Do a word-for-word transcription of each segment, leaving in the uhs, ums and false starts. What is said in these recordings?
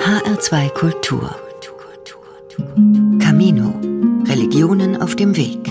H R zwei Kultur. Camino. Religionen auf dem Weg.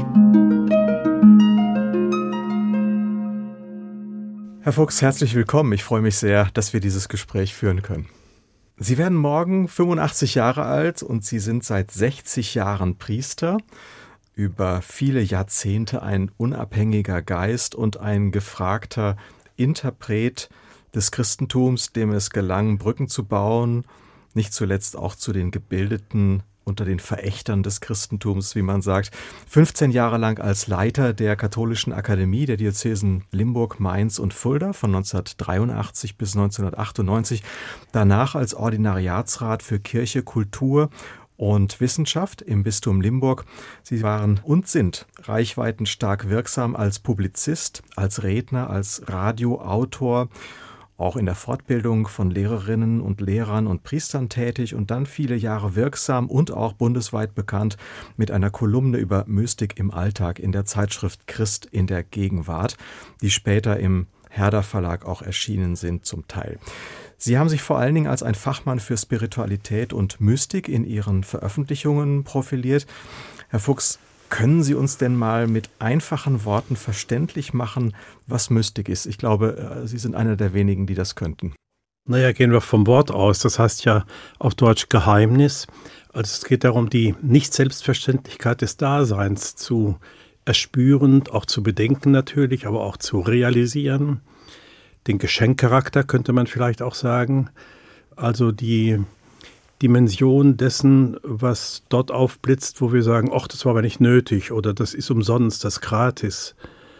Herr Fuchs, herzlich willkommen. Ich freue mich sehr, dass wir dieses Gespräch führen können. Sie werden morgen fünfundachtzig Jahre alt und Sie sind seit sechzig Jahren Priester. Über viele Jahrzehnte ein unabhängiger Geist und ein gefragter Interpret des Christentums, dem es gelang, Brücken zu bauen, nicht zuletzt auch zu den Gebildeten unter den Verächtern des Christentums, wie man sagt. fünfzehn Jahre lang als Leiter der Katholischen Akademie der Diözesen Limburg, Mainz und Fulda von neunzehnhundertdreiundachtzig bis neunzehnhundertachtundneunzig. Danach als Ordinariatsrat für Kirche, Kultur und Wissenschaft im Bistum Limburg. Sie waren und sind reichweitenstark wirksam als Publizist, als Redner, als Radioautor, auch in der Fortbildung von Lehrerinnen und Lehrern und Priestern tätig und dann viele Jahre wirksam und auch bundesweit bekannt mit einer Kolumne über Mystik im Alltag in der Zeitschrift Christ in der Gegenwart, die später im Herder Verlag auch erschienen sind zum Teil. Sie haben sich vor allen Dingen als ein Fachmann für Spiritualität und Mystik in Ihren Veröffentlichungen profiliert. Herr Fuchs, können Sie uns denn mal mit einfachen Worten verständlich machen, was Mystik ist? Ich glaube, Sie sind einer der wenigen, die das könnten. Naja, gehen wir vom Wort aus. Das heißt ja auf Deutsch Geheimnis. Also es geht darum, die Nicht-Selbstverständlichkeit des Daseins zu erspüren, auch zu bedenken natürlich, aber auch zu realisieren. Den Geschenkcharakter könnte man vielleicht auch sagen. Also die Dimension dessen, was dort aufblitzt, wo wir sagen, ach, das war aber nicht nötig oder das ist umsonst, das ist gratis.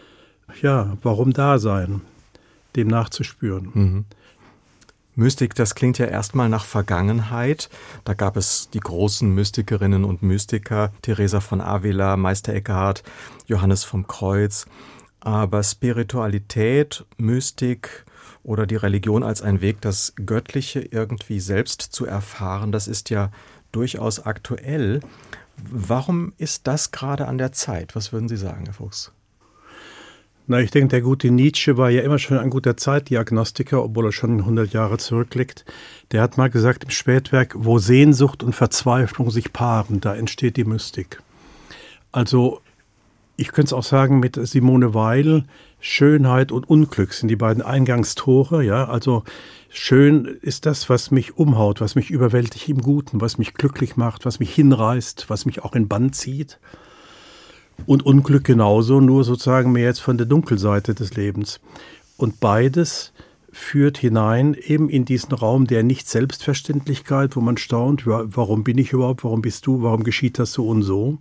Ja, warum da sein? Dem nachzuspüren. Mhm. Mystik, das klingt ja erstmal nach Vergangenheit. Da gab es die großen Mystikerinnen und Mystiker, Teresa von Avila, Meister Eckhart, Johannes vom Kreuz. Aber Spiritualität, Mystik oder die Religion als ein Weg, das Göttliche irgendwie selbst zu erfahren, das ist ja durchaus aktuell. Warum ist das gerade an der Zeit? Was würden Sie sagen, Herr Fuchs? Na, ich denke, der gute Nietzsche war ja immer schon ein guter Zeitdiagnostiker, obwohl er schon hundert Jahre zurückliegt. Der hat mal gesagt im Spätwerk, wo Sehnsucht und Verzweiflung sich paaren, da entsteht die Mystik. Also ich könnte es auch sagen mit Simone Weil, Schönheit und Unglück sind die beiden Eingangstore. Ja? Also schön ist das, was mich umhaut, was mich überwältigt im Guten, was mich glücklich macht, was mich hinreißt, was mich auch in Bann zieht. Und Unglück genauso, nur sozusagen mehr jetzt von der Dunkelseite des Lebens. Und beides führt hinein eben in diesen Raum der Nicht-Selbstverständlichkeit, wo man staunt, warum bin ich überhaupt, warum bist du, warum geschieht das so und so.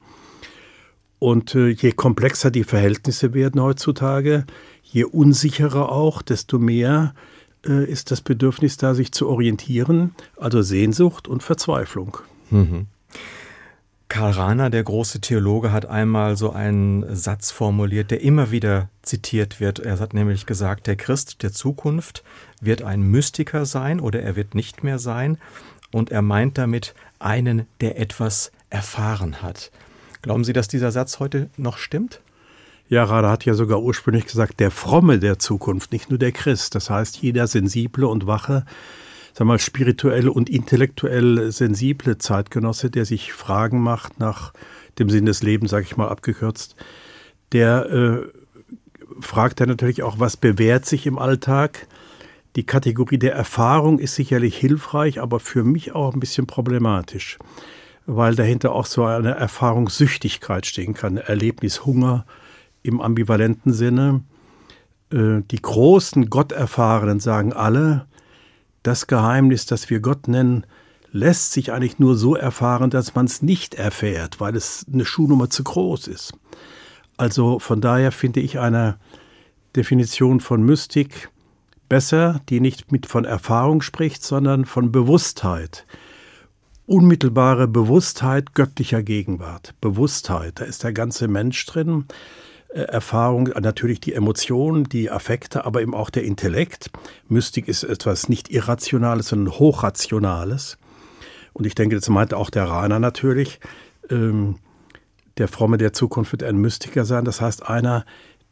Und äh, je komplexer die Verhältnisse werden heutzutage, je unsicherer auch, desto mehr äh, ist das Bedürfnis da, sich zu orientieren, also Sehnsucht und Verzweiflung. Mhm. Karl Rahner, der große Theologe, hat einmal so einen Satz formuliert, der immer wieder zitiert wird. Er hat nämlich gesagt, der Christ der Zukunft wird ein Mystiker sein oder er wird nicht mehr sein. Und er meint damit einen, der etwas erfahren hat. Glauben Sie, dass dieser Satz heute noch stimmt? Ja, Rahner hat ja sogar ursprünglich gesagt, der Fromme der Zukunft, nicht nur der Christ. Das heißt, jeder sensible und wache, sag mal, spirituell und intellektuell sensible Zeitgenosse, der sich Fragen macht nach dem Sinn des Lebens, sage ich mal abgekürzt, der äh, fragt dann natürlich auch, was bewährt sich im Alltag. Die Kategorie der Erfahrung ist sicherlich hilfreich, aber für mich auch ein bisschen problematisch, weil dahinter auch so eine Erfahrungssüchtigkeit stehen kann, Erlebnishunger im ambivalenten Sinne. Die großen Gotterfahrenen sagen alle, das Geheimnis, das wir Gott nennen, lässt sich eigentlich nur so erfahren, dass man es nicht erfährt, weil es eine Schuhnummer zu groß ist. Also von daher finde ich eine Definition von Mystik besser, die nicht mit von Erfahrung spricht, sondern von Bewusstheit. Unmittelbare Bewusstheit göttlicher Gegenwart. Bewusstheit, da ist der ganze Mensch drin. Äh, Erfahrung, natürlich die Emotionen, die Affekte, aber eben auch der Intellekt. Mystik ist etwas nicht Irrationales, sondern Hochrationales. Und ich denke, das meinte auch der Rahner natürlich. Ähm, der Fromme der Zukunft wird ein Mystiker sein. Das heißt, einer,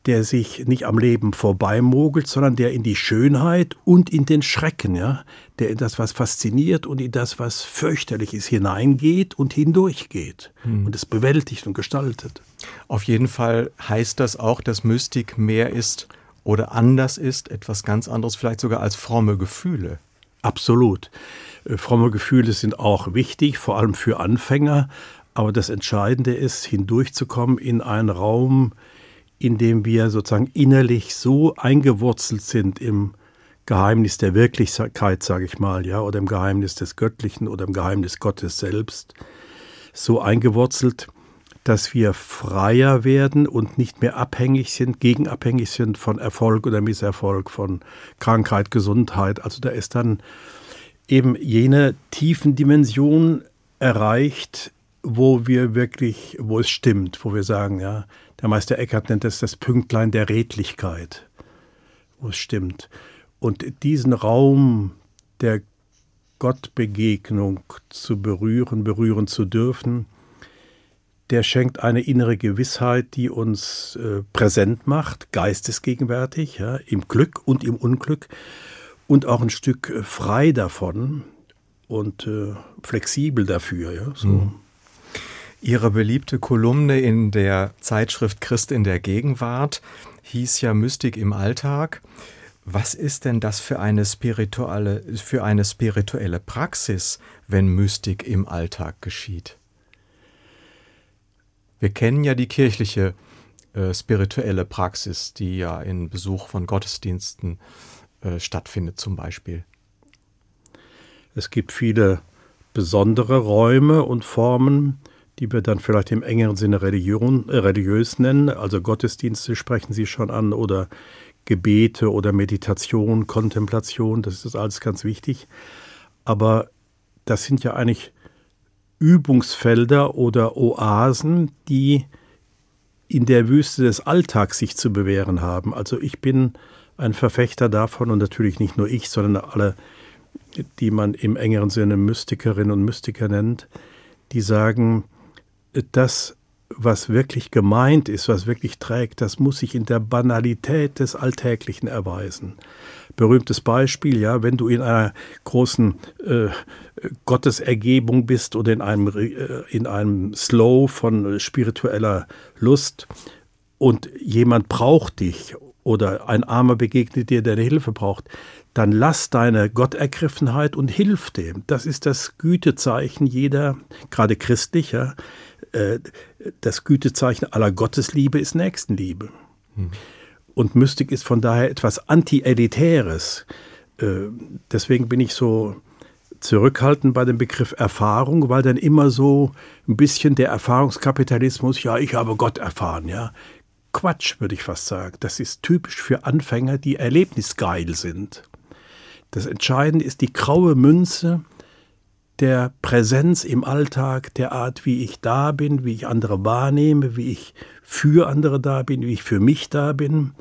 der sich nicht am Leben vorbeimogelt, sondern der in die Schönheit und in den Schrecken, ja, der in das, was fasziniert und in das, was fürchterlich ist, hineingeht und hindurchgeht hm. und es bewältigt und gestaltet. Auf jeden Fall heißt das auch, dass Mystik mehr ist oder anders ist, etwas ganz anderes, vielleicht sogar als fromme Gefühle. Absolut. Fromme Gefühle sind auch wichtig, vor allem für Anfänger, aber das Entscheidende ist, hindurchzukommen in einen Raum, in dem wir sozusagen innerlich so eingewurzelt sind im Geheimnis der Wirklichkeit, sage ich mal, ja, oder im Geheimnis des Göttlichen oder im Geheimnis Gottes selbst, so eingewurzelt, dass wir freier werden und nicht mehr abhängig sind, gegenabhängig sind von Erfolg oder Misserfolg, von Krankheit, Gesundheit. Also da ist dann eben jene tiefen Dimension erreicht, wo wir wirklich, wo es stimmt, wo wir sagen, ja, der Meister Eckhart nennt es das Pünktlein der Redlichkeit, wo es stimmt. Und diesen Raum der Gottbegegnung zu berühren, berühren zu dürfen, der schenkt eine innere Gewissheit, die uns äh, präsent macht, geistesgegenwärtig, ja, im Glück und im Unglück und auch ein Stück äh, frei davon und äh, flexibel dafür. Ja, so. Mhm. Ihre beliebte Kolumne in der Zeitschrift Christ in der Gegenwart hieß ja Mystik im Alltag. Was ist denn das für eine spirituelle, für eine spirituelle Praxis, wenn Mystik im Alltag geschieht? Wir kennen ja die kirchliche äh, spirituelle Praxis, die ja in Besuch von Gottesdiensten äh, stattfindet zum Beispiel. Es gibt viele besondere Räume und Formen, die wir dann vielleicht im engeren Sinne Religion, äh, religiös nennen. Also Gottesdienste sprechen Sie schon an oder Gebete oder Meditation, Kontemplation, das ist alles ganz wichtig. Aber das sind ja eigentlich Übungsfelder oder Oasen, die in der Wüste des Alltags sich zu bewähren haben. Also ich bin ein Verfechter davon und natürlich nicht nur ich, sondern alle, die man im engeren Sinne Mystikerinnen und Mystiker nennt, die sagen, das, was wirklich gemeint ist, was wirklich trägt, das muss sich in der Banalität des Alltäglichen erweisen. Berühmtes Beispiel, ja, wenn du in einer großen äh, Gottesergebung bist oder in einem, äh, in einem Slow von spiritueller Lust und jemand braucht dich oder ein Armer begegnet dir, der eine Hilfe braucht, dann lass deine Gottergriffenheit und hilf dem. Das ist das Gütezeichen jeder, gerade christlicher, äh, das Gütezeichen aller Gottesliebe ist Nächstenliebe. Hm. Und Mystik ist von daher etwas Anti-Elitäres. Äh, deswegen bin ich so zurückhaltend bei dem Begriff Erfahrung, weil dann immer so ein bisschen der Erfahrungskapitalismus, ja, ich habe Gott erfahren, ja. Quatsch, würde ich fast sagen. Das ist typisch für Anfänger, die erlebnisgeil sind. Das Entscheidende ist die graue Münze der Präsenz im Alltag, der Art, wie ich da bin, wie ich andere wahrnehme, wie ich für andere da bin, wie ich für mich da bin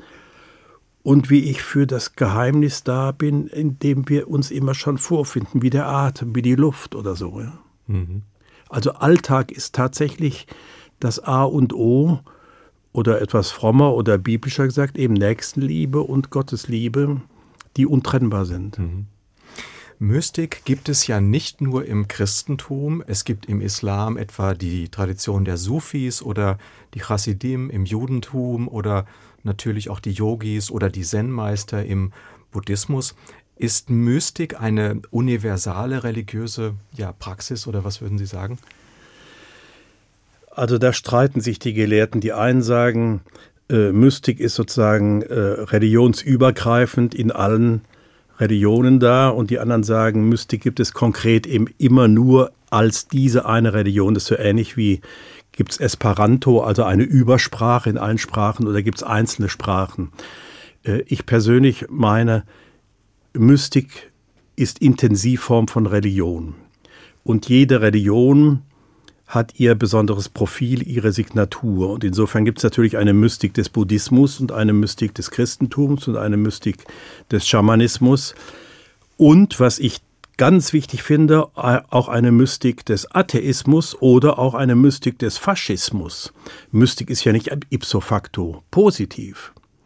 und wie ich für das Geheimnis da bin, in dem wir uns immer schon vorfinden, wie der Atem, wie die Luft oder so. Ja? Mhm. Also Alltag ist tatsächlich das A und O oder etwas frommer oder biblischer gesagt, eben Nächstenliebe und Gottesliebe, die untrennbar sind. Mhm. Mystik gibt es ja nicht nur im Christentum, es gibt im Islam etwa die Tradition der Sufis oder die Chassidim im Judentum oder natürlich auch die Yogis oder die Zen-Meister im Buddhismus. Ist Mystik eine universale religiöse ja, Praxis oder was würden Sie sagen? Also da streiten sich die Gelehrten. Die einen sagen, äh, Mystik ist sozusagen äh, religionsübergreifend in allen Religionen da und die anderen sagen, Mystik gibt es konkret eben immer nur als diese eine Religion. Das ist so ähnlich wie, gibt es Esperanto, also eine Übersprache in allen Sprachen oder gibt es einzelne Sprachen. Äh, ich persönlich meine, Mystik ist Intensivform von Religion. Und jede Religion hat ihr besonderes Profil, ihre Signatur. Und insofern gibt es natürlich eine Mystik des Buddhismus und eine Mystik des Christentums und eine Mystik des Schamanismus. Und, was ich ganz wichtig finde, auch eine Mystik des Atheismus oder auch eine Mystik des Faschismus. Mystik ist ja nicht ipso facto positiv.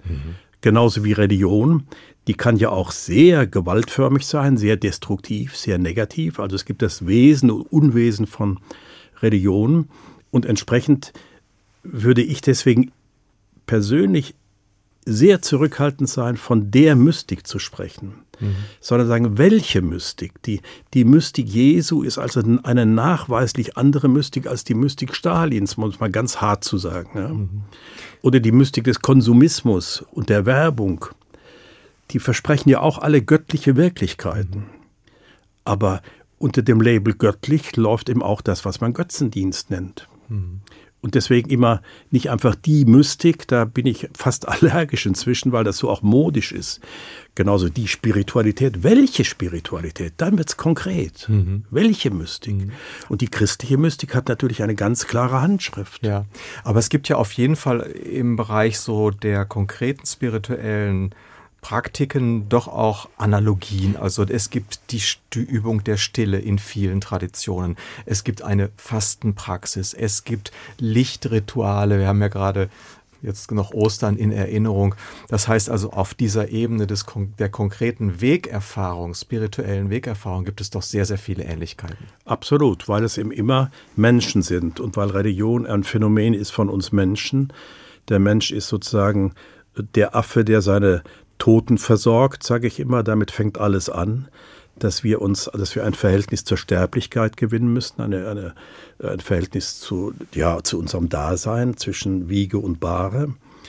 Mhm. Genauso wie Religion. Die kann ja auch sehr gewaltförmig sein, sehr destruktiv, sehr negativ. Also es gibt das Wesen und Unwesen von Religion. Und entsprechend würde ich deswegen persönlich sehr zurückhaltend sein, von der Mystik zu sprechen, mhm. sondern sagen, welche Mystik? Die, die Mystik Jesu ist also eine nachweislich andere Mystik als die Mystik Stalins, muss man ganz hart zu sagen. Ja? Mhm. Oder die Mystik des Konsumismus und der Werbung. Die versprechen ja auch alle göttliche Wirklichkeiten. Mhm. Aber unter dem Label göttlich läuft eben auch das, was man Götzendienst nennt. Mhm. Und deswegen immer nicht einfach die Mystik, da bin ich fast allergisch inzwischen, weil das so auch modisch ist. Genauso die Spiritualität. Welche Spiritualität? Dann wird es konkret. Mhm. Welche Mystik? Mhm. Und die christliche Mystik hat natürlich eine ganz klare Handschrift. Ja, aber es gibt ja auf jeden Fall im Bereich so der konkreten spirituellen Praktiken doch auch Analogien. Also es gibt die, die Übung der Stille in vielen Traditionen. Es gibt eine Fastenpraxis. Es gibt Lichtrituale. Wir haben ja gerade jetzt noch Ostern in Erinnerung. Das heißt also, auf dieser Ebene des, der konkreten Wegerfahrung, spirituellen Wegerfahrung, gibt es doch sehr, sehr viele Ähnlichkeiten. Absolut, weil es eben immer Menschen sind und weil Religion ein Phänomen ist von uns Menschen. Der Mensch ist sozusagen der Affe, der seine Toten versorgt, sage ich immer, damit fängt alles an, dass wir uns, dass wir ein Verhältnis zur Sterblichkeit gewinnen müssen, eine, eine, ein Verhältnis zu, ja, zu unserem Dasein zwischen Wiege und Bahre.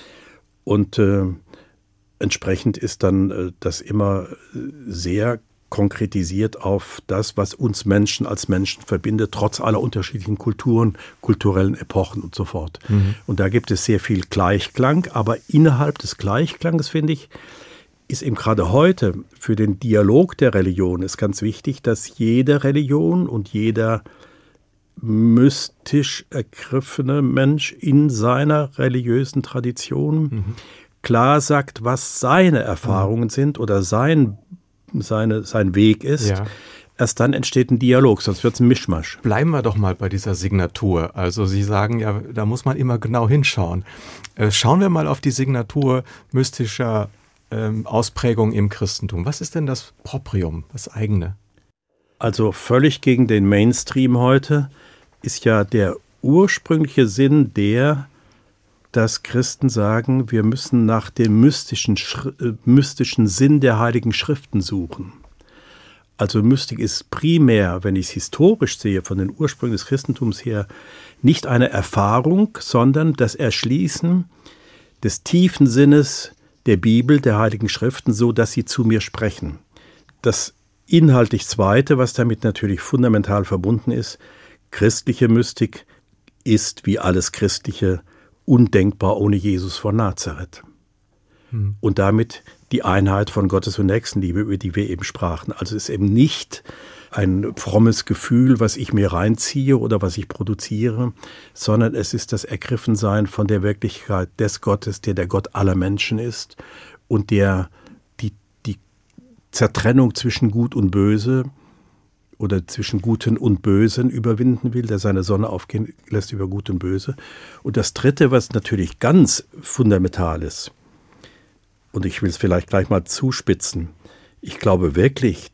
Und äh, entsprechend ist dann äh, das immer sehr konkretisiert auf das, was uns Menschen als Menschen verbindet, trotz aller unterschiedlichen Kulturen, kulturellen Epochen und so fort. Mhm. Und da gibt es sehr viel Gleichklang, aber innerhalb des Gleichklanges, finde ich, ist eben gerade heute für den Dialog der Religion ist ganz wichtig, dass jede Religion und jeder mystisch ergriffene Mensch in seiner religiösen Tradition mhm. klar sagt, was seine Erfahrungen mhm. sind oder sein Seine, sein Weg ist, ja. Erst dann entsteht ein Dialog, sonst wird es ein Mischmasch. Bleiben wir doch mal bei dieser Signatur. Also Sie sagen ja, da muss man immer genau hinschauen. Äh, schauen wir mal auf die Signatur mystischer ähm, Ausprägung im Christentum. Was ist denn das Proprium, das eigene? Also völlig gegen den Mainstream heute ist ja der ursprüngliche Sinn der, dass Christen sagen, wir müssen nach dem mystischen, äh, mystischen Sinn der Heiligen Schriften suchen. Also Mystik ist primär, wenn ich es historisch sehe, von den Ursprüngen des Christentums her, nicht eine Erfahrung, sondern das Erschließen des tiefen Sinnes der Bibel, der Heiligen Schriften, so dass sie zu mir sprechen. Das inhaltlich Zweite, was damit natürlich fundamental verbunden ist, christliche Mystik ist wie alles Christliche undenkbar ohne Jesus von Nazareth. Hm. Und damit die Einheit von Gottes- und Nächstenliebe, über die wir eben sprachen. Also es ist eben nicht ein frommes Gefühl, was ich mir reinziehe oder was ich produziere, sondern es ist das Ergriffensein von der Wirklichkeit des Gottes, der der Gott aller Menschen ist und der die, die Zertrennung zwischen Gut und Böse oder zwischen Guten und Bösen überwinden will, der seine Sonne aufgehen lässt über Gut und Böse. Und das Dritte, was natürlich ganz fundamental ist, und ich will es vielleicht gleich mal zuspitzen, ich glaube wirklich,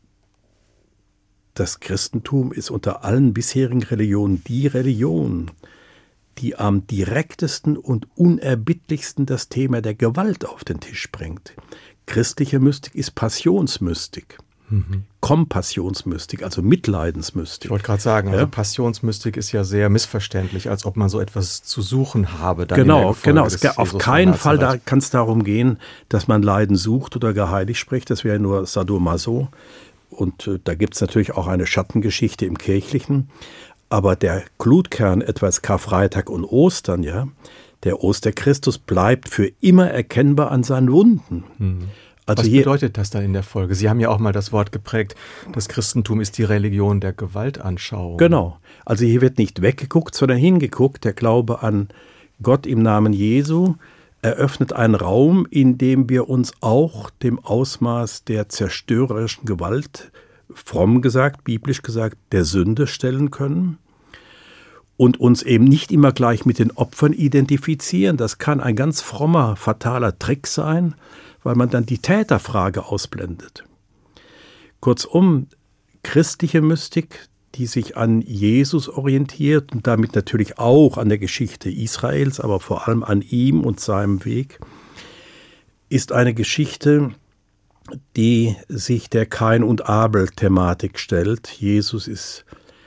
das Christentum ist unter allen bisherigen Religionen die Religion, die am direktesten und unerbittlichsten das Thema der Gewalt auf den Tisch bringt. Christliche Mystik ist Passionsmystik. Mhm. Kompassionsmystik, also Mitleidensmystik. Ich wollte gerade sagen, also ja? Passionsmystik ist ja sehr missverständlich, als ob man so etwas zu suchen habe. Dann genau, genau. Es auf keinen Fall da kann es darum gehen, dass man Leiden sucht oder gar heilig spricht. Das wäre nur Sadomaso. Und äh, da gibt es natürlich auch eine Schattengeschichte im Kirchlichen. Aber der Glutkern, etwas Karfreitag und Ostern, ja, der Osterchristus bleibt für immer erkennbar an seinen Wunden. Mhm. Also was hier, bedeutet das dann in der Folge? Sie haben ja auch mal das Wort geprägt, das Christentum ist die Religion der Gewaltanschauung. Genau. Also hier wird nicht weggeguckt, sondern hingeguckt. Der Glaube an Gott im Namen Jesu eröffnet einen Raum, in dem wir uns auch dem Ausmaß der zerstörerischen Gewalt, fromm gesagt, biblisch gesagt, der Sünde stellen können. und uns eben nicht immer gleich mit den Opfern identifizieren. Das kann ein ganz frommer, fataler Trick sein, weil man dann die Täterfrage ausblendet. Kurzum, christliche Mystik, die sich an Jesus orientiert und damit natürlich auch an der Geschichte Israels, aber vor allem an ihm und seinem Weg, ist eine Geschichte, die sich der Kain- und Abel-Thematik stellt. Jesus ist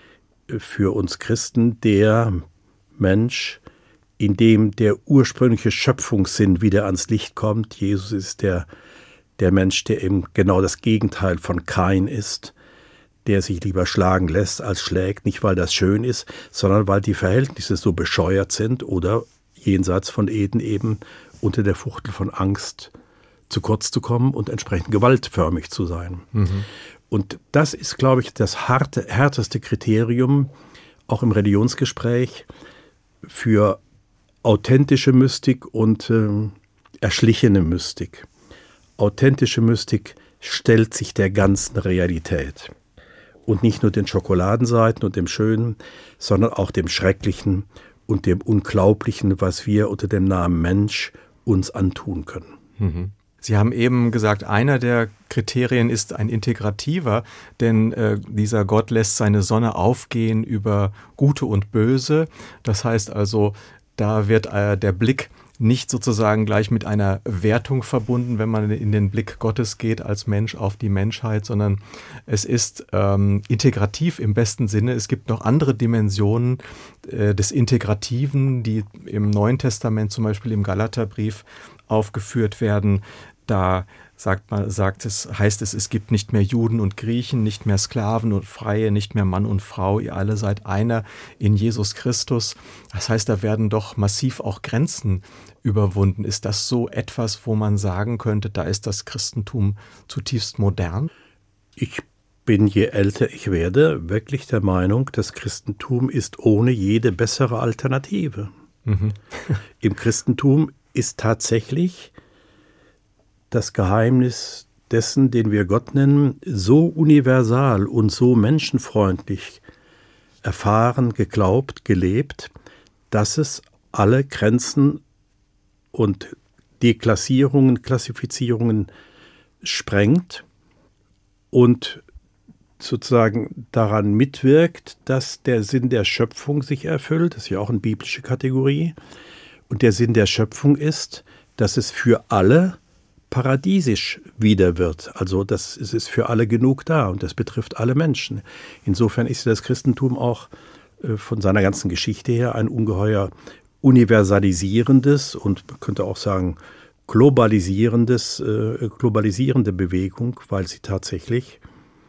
für uns Christen der Mensch, in dem der ursprüngliche Schöpfungssinn wieder ans Licht kommt. Jesus ist der, der Mensch, der eben genau das Gegenteil von Kain ist, der sich lieber schlagen lässt als schlägt, nicht weil das schön ist, sondern weil die Verhältnisse so bescheuert sind oder jenseits von Eden eben unter der Fuchtel von Angst zu kurz zu kommen und entsprechend gewaltförmig zu sein. Mhm. Und das ist, glaube ich, das harte, härteste Kriterium, auch im Religionsgespräch, für authentische Mystik und äh, erschlichene Mystik. Authentische Mystik stellt sich der ganzen Realität. Und nicht nur den Schokoladenseiten und dem Schönen, sondern auch dem Schrecklichen und dem Unglaublichen, was wir unter dem Namen Mensch uns antun können. Mhm. Sie haben eben gesagt, einer der Kriterien ist ein integrativer, denn äh, dieser Gott lässt seine Sonne aufgehen über Gute und Böse. Das heißt also, da wird äh, der Blick nicht sozusagen gleich mit einer Wertung verbunden, wenn man in den Blick Gottes geht als Mensch auf die Menschheit, sondern es ist ähm, integrativ im besten Sinne. Es gibt noch andere Dimensionen äh, des Integrativen, die im Neuen Testament, zum Beispiel im Galaterbrief, aufgeführt werden. Da sagt man, sagt es, heißt es, es gibt nicht mehr Juden und Griechen, nicht mehr Sklaven und Freie, nicht mehr Mann und Frau, ihr alle seid einer in Jesus Christus. Das heißt, da werden doch massiv auch Grenzen überwunden. Ist das so etwas, wo man sagen könnte, da ist das Christentum zutiefst modern? Ich bin, je älter ich werde, wirklich der Meinung, das Christentum ist ohne jede bessere Alternative. Mhm. Im Christentum ist tatsächlich das Geheimnis dessen, den wir Gott nennen, so universal und so menschenfreundlich erfahren, geglaubt, gelebt, dass es alle Grenzen und Deklassierungen, Klassifizierungen sprengt und sozusagen daran mitwirkt, dass der Sinn der Schöpfung sich erfüllt. Das ist ja auch eine biblische Kategorie. Und der Sinn der Schöpfung ist, dass es für alle paradiesisch wieder wird. Also das, es ist für alle genug da und das betrifft alle Menschen. Insofern ist das Christentum auch äh, von seiner ganzen Geschichte her ein ungeheuer universalisierendes und man könnte auch sagen globalisierendes, äh, globalisierende Bewegung, weil sie tatsächlich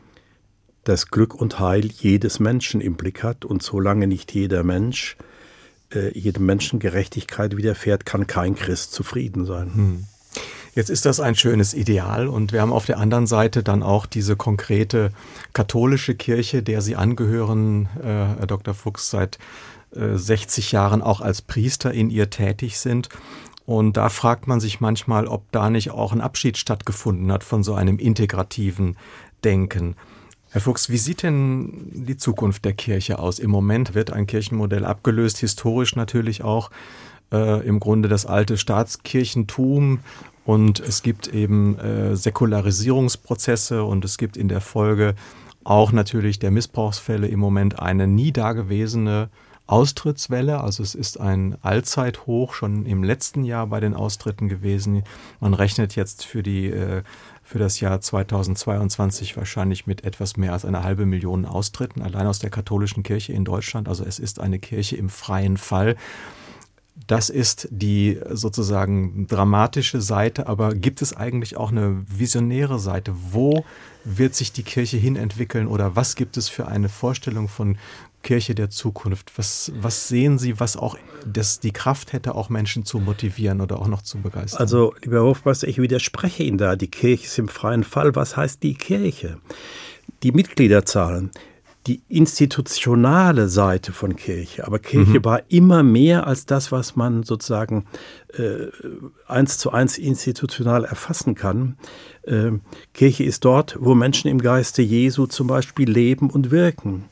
das Glück und Heil jedes Menschen im Blick hat und solange nicht jeder Mensch, äh, jedem Menschen Gerechtigkeit widerfährt, kann kein Christ zufrieden sein. Hm. Jetzt ist das ein schönes Ideal und wir haben auf der anderen Seite dann auch diese konkrete katholische Kirche, der Sie angehören, äh, Herr Doktor Fuchs, seit äh, sechzig Jahren auch als Priester in ihr tätig sind. Und da fragt man sich manchmal, ob da nicht auch ein Abschied stattgefunden hat von so einem integrativen Denken. Herr Fuchs, wie sieht denn die Zukunft der Kirche aus? Im Moment wird ein Kirchenmodell abgelöst, historisch natürlich auch, äh, im Grunde das alte Staatskirchentum. Und es gibt eben äh, Säkularisierungsprozesse und es gibt in der Folge auch natürlich der Missbrauchsfälle im Moment eine nie dagewesene Austrittswelle. Also es ist ein Allzeithoch schon im letzten Jahr bei den Austritten gewesen. Man rechnet jetzt für die äh, für das Jahr zweitausendzweiundzwanzig wahrscheinlich mit etwas mehr als einer halbe Million Austritten, allein aus der katholischen Kirche in Deutschland. Also es ist eine Kirche im freien Fall. Das ist die sozusagen dramatische Seite, aber gibt es eigentlich auch eine visionäre Seite? Wo wird sich die Kirche hinentwickeln oder was gibt es für eine Vorstellung von Kirche der Zukunft? Was, was sehen Sie, was auch das, die Kraft hätte, auch Menschen zu motivieren oder auch noch zu begeistern? Also, lieber Hofmeister, ich widerspreche Ihnen da. Die Kirche ist im freien Fall. Was heißt die Kirche? Die Mitgliederzahlen. Die institutionale Seite von Kirche. Aber Kirche mhm. war immer mehr als das, was man sozusagen äh, eins zu eins institutional erfassen kann. Äh, Kirche ist dort, wo Menschen im Geiste Jesu zum Beispiel leben und wirken.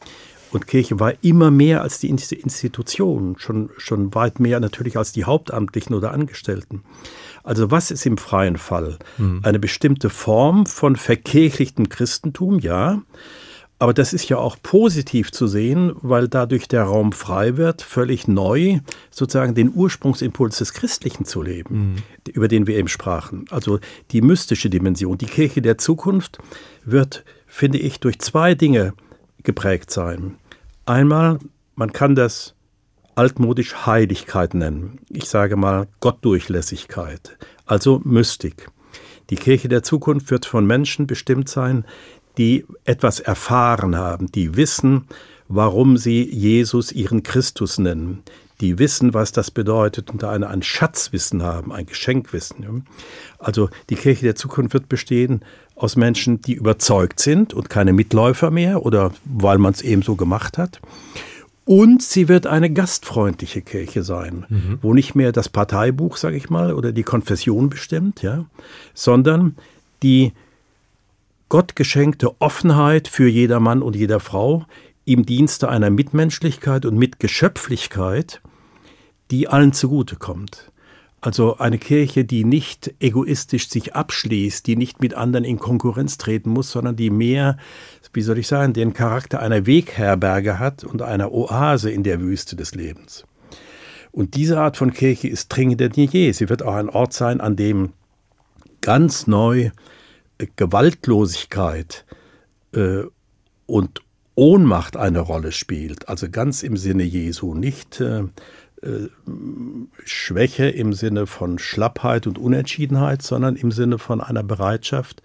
Und Kirche war immer mehr als die Institution, schon, schon weit mehr natürlich als die Hauptamtlichen oder Angestellten. Also was ist im freien Fall? Mhm. Eine bestimmte Form von verkirchlichtem Christentum, ja. Aber das ist ja auch positiv zu sehen, weil dadurch der Raum frei wird, völlig neu sozusagen den Ursprungsimpuls des Christlichen zu leben, mhm. über den wir eben sprachen. Also die mystische Dimension, die Kirche der Zukunft wird, finde ich, durch zwei Dinge geprägt sein. Einmal, man kann das altmodisch Heiligkeit nennen. Ich sage mal Gottdurchlässigkeit, also Mystik. Die Kirche der Zukunft wird von Menschen bestimmt sein, die etwas erfahren haben, die wissen, warum sie Jesus ihren Christus nennen, die wissen, was das bedeutet und da eine, ein Schatzwissen haben, ein Geschenkwissen. Also die Kirche der Zukunft wird bestehen aus Menschen, die überzeugt sind und keine Mitläufer mehr oder weil man es eben so gemacht hat. Und sie wird eine gastfreundliche Kirche sein, mhm. wo nicht mehr das Parteibuch, sage ich mal, oder die Konfession bestimmt, ja, sondern die gottgeschenkte Offenheit für jeder Mann und jeder Frau im Dienste einer Mitmenschlichkeit und Mitgeschöpflichkeit, die allen zugutekommt. Also eine Kirche, die nicht egoistisch sich abschließt, die nicht mit anderen in Konkurrenz treten muss, sondern die mehr, wie soll ich sagen, den Charakter einer Wegherberge hat und einer Oase in der Wüste des Lebens. Und diese Art von Kirche ist dringender denn je. Sie wird auch ein Ort sein, an dem ganz neu Gewaltlosigkeit äh, und Ohnmacht eine Rolle spielt, also ganz im Sinne Jesu, nicht äh, äh, Schwäche im Sinne von Schlappheit und Unentschiedenheit, sondern im Sinne von einer Bereitschaft,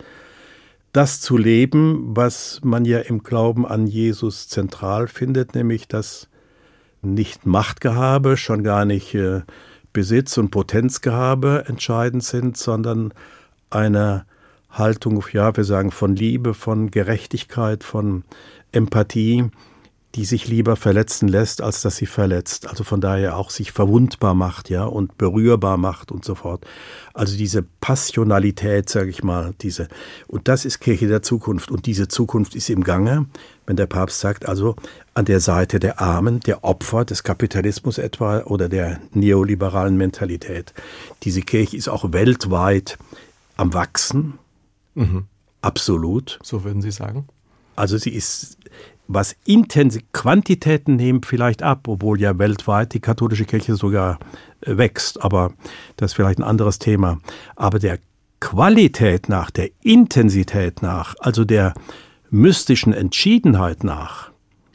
das zu leben, was man ja im Glauben an Jesus zentral findet, nämlich dass nicht Machtgehabe, schon gar nicht äh, Besitz und Potenzgehabe entscheidend sind, sondern eine Haltung, ja, wir sagen von Liebe, von Gerechtigkeit, von Empathie, die sich lieber verletzen lässt, als dass sie verletzt. Also von daher auch sich verwundbar macht, ja, und berührbar macht und so fort. Also diese Passionalität, sage ich mal, diese, und das ist Kirche der Zukunft. Und diese Zukunft ist im Gange, wenn der Papst sagt, also an der Seite der Armen, der Opfer des Kapitalismus etwa oder der neoliberalen Mentalität. Diese Kirche ist auch weltweit am Wachsen. Mhm. Absolut. So würden Sie sagen? Also sie ist, was intensiv, Quantitäten nehmen vielleicht ab, obwohl ja weltweit die katholische Kirche sogar äh, wächst, aber das ist vielleicht ein anderes Thema. Aber der Qualität nach, der Intensität nach, also der mystischen Entschiedenheit nach,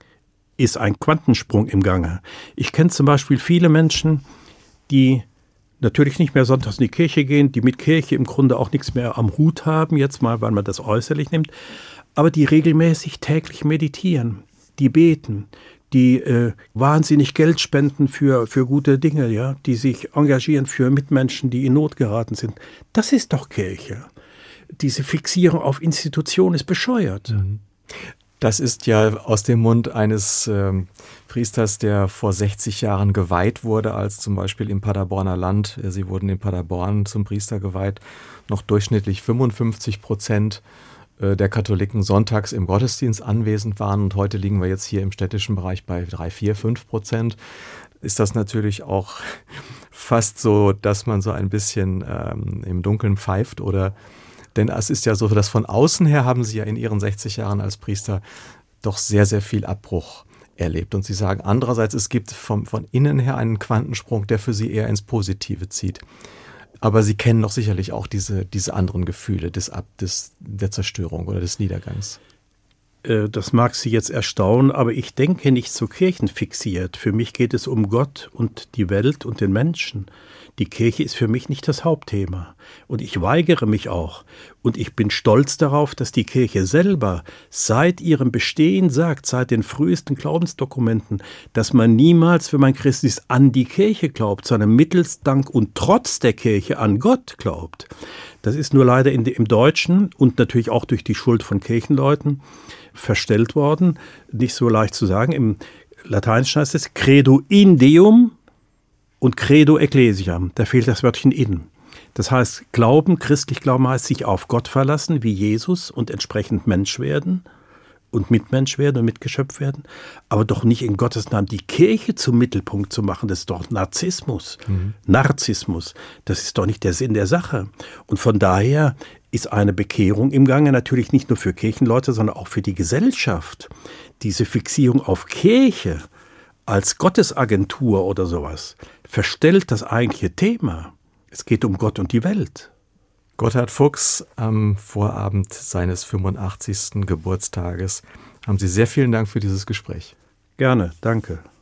ist ein Quantensprung im Gange. Ich kenne zum Beispiel viele Menschen, die natürlich nicht mehr sonntags in die Kirche gehen, die mit Kirche im Grunde auch nichts mehr am Hut haben, jetzt mal, weil man das äußerlich nimmt, aber die regelmäßig täglich meditieren, die beten, die äh, wahnsinnig Geld spenden für, für gute Dinge, ja, die sich engagieren für Mitmenschen, die in Not geraten sind. Das ist doch Kirche. Diese Fixierung auf Institutionen ist bescheuert. Mhm. Das ist ja aus dem Mund eines ähm, Priesters, der vor sechzig Jahren geweiht wurde, als zum Beispiel im Paderborner Land. Sie wurden in Paderborn zum Priester geweiht. Noch durchschnittlich fünfundfünfzig Prozent der Katholiken sonntags im Gottesdienst anwesend waren. Und heute liegen wir jetzt hier im städtischen Bereich bei drei, vier, fünf Prozent. Ist das natürlich auch fast so, dass man so ein bisschen ähm, im Dunkeln pfeift oder... Denn es ist ja so, dass von außen her haben Sie ja in Ihren sechzig Jahren als Priester doch sehr, sehr viel Abbruch erlebt. Und Sie sagen andererseits, es gibt vom, von innen her einen Quantensprung, der für Sie eher ins Positive zieht. Aber Sie kennen doch sicherlich auch diese, diese anderen Gefühle des, des, der Zerstörung oder des Niedergangs. Das mag Sie jetzt erstaunen, aber ich denke nicht so kirchenfixiert. Für mich geht es um Gott und die Welt und den Menschen. Die Kirche ist für mich nicht das Hauptthema. Und ich weigere mich auch. Und ich bin stolz darauf, dass die Kirche selber seit ihrem Bestehen sagt, seit den frühesten Glaubensdokumenten, dass man niemals, wenn man Christ ist, an die Kirche glaubt, sondern mittels, dank und trotz der Kirche an Gott glaubt. Das ist nur leider in, im Deutschen und natürlich auch durch die Schuld von Kirchenleuten verstellt worden. Nicht so leicht zu sagen. Im Lateinischen heißt es Credo in Deum und Credo Ecclesiam. Da fehlt das Wörtchen in. Das heißt, Glauben, christlich Glauben heißt sich auf Gott verlassen, wie Jesus und entsprechend Mensch werden und Mitmensch werden und Mitgeschöpf werden, aber doch nicht in Gottes Namen die Kirche zum Mittelpunkt zu machen, das ist doch Narzissmus. Mhm. Narzissmus, das ist doch nicht der Sinn der Sache. Und von daher ist eine Bekehrung im Gange, natürlich nicht nur für Kirchenleute, sondern auch für die Gesellschaft. Diese Fixierung auf Kirche als Gottesagentur oder sowas verstellt das eigentliche Thema. Es geht um Gott und die Welt. Gotthard Fuchs, am Vorabend seines fünfundachtzigsten Geburtstages haben Sie sehr vielen Dank für dieses Gespräch. Gerne, danke.